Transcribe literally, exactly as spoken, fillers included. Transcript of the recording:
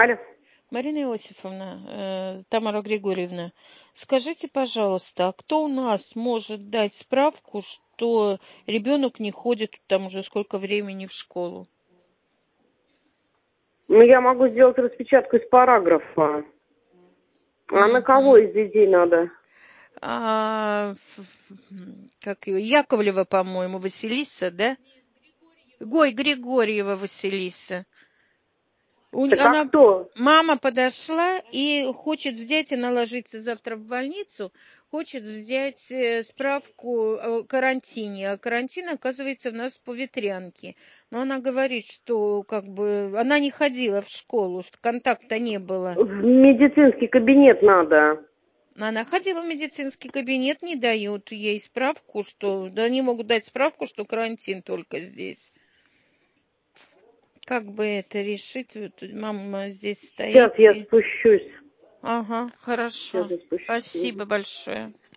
Алло. Марина Иосифовна, э, Тамара Григорьевна, скажите, пожалуйста, а кто у нас может дать справку, что ребенок не ходит там уже сколько времени в школу? Ну, я могу сделать распечатку из параграфа. А на кого из детей надо? А, как ее? Яковлева, по-моему, Василиса, да? Гой, Григорьева Василиса. У, Так она, а кто? мама подошла и хочет взять, она ложится завтра в больницу, хочет взять э, справку о карантине. А карантин, оказывается, у нас по ветрянке. Но она говорит, что как бы она не ходила в школу, что контакта не было. В медицинский кабинет надо. Она ходила в медицинский кабинет, не дают ей справку, что... Да они могут дать справку, что карантин только здесь. Как бы это решить? Вот мама здесь Сейчас стоит я и... спущусь. Ага, Сейчас хорошо. я спущусь. Спасибо большое.